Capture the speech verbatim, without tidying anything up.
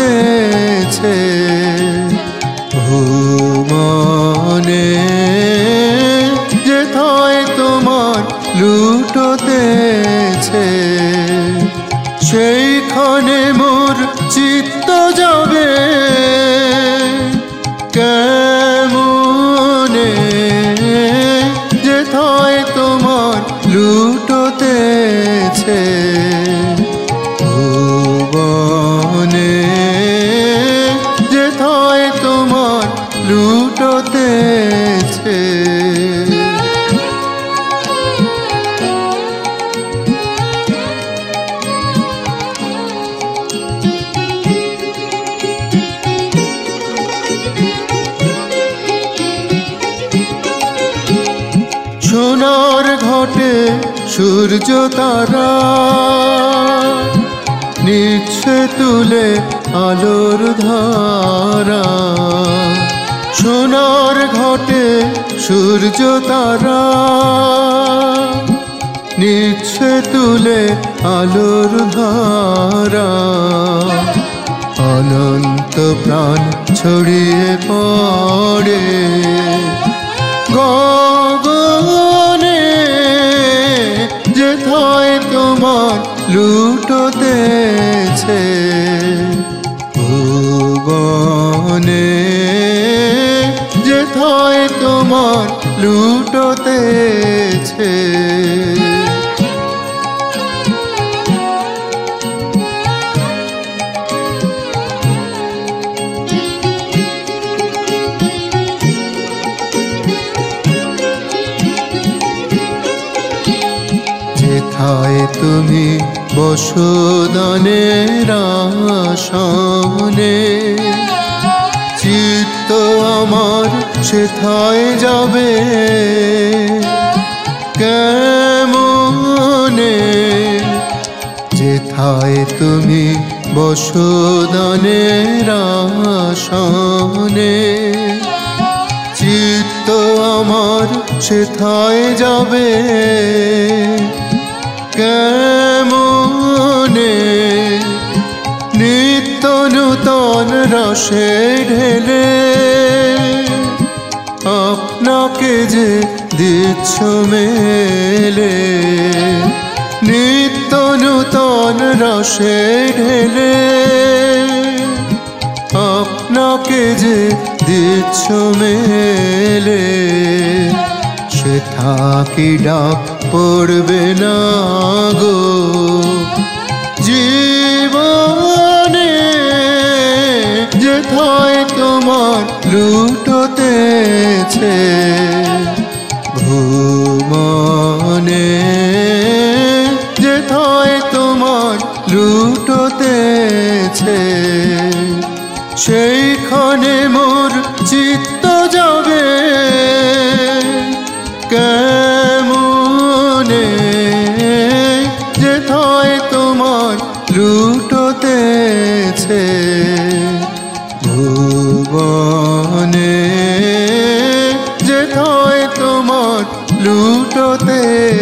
লুটোতেছে ভুবনে, যেথায় তোমার লুটোতেছে সেইখানে মোর চিত্ত যাবে কেমনে, যেথায় তোমার লুটোতেছে ভুবনে, যেথায় তোমার লুটোতেছে। সোনার ঘটে সূর্য তারা নিচ্ছে তুলে আলোর ধারা, সোনার ঘটে সূর্য তারা নিচ্ছে তুলে আলোর ধারা, অনন্ত প্রাণ ছড়িয়ে পড়ে গগনে, যেথায় তোমার লুটোতেছে ভুবনে, যেথায় তোমার লুটোতেছে। যেথায় তুমি বসুদানের আসনে, চিত্ত আমার সেথায় যাবে কেমনে, যেথায় তুমি বসুদানের আসনে, চিত্ত আমার সেথায় যাবে কেমনে, নিত্য নূতন রসে ঢেলে আপনাকে যে দিচ্ছ মেলে, নিত্য নূতন রসে ঢেলে আপনাকে যে দিচ্ছ মেলে, সেথা কি ডাক পড়বে না গো জীবনে, যেথায় তোমার লুটোতেছে ভুবনে, যেথায় তোমার লুটোতেছে সেইখানে মোর চিত্ত যাবে কেমনে, যেথায় তোমার লুটোতেছে ভুবনে, যেথায় তোমার লুটোতেছে।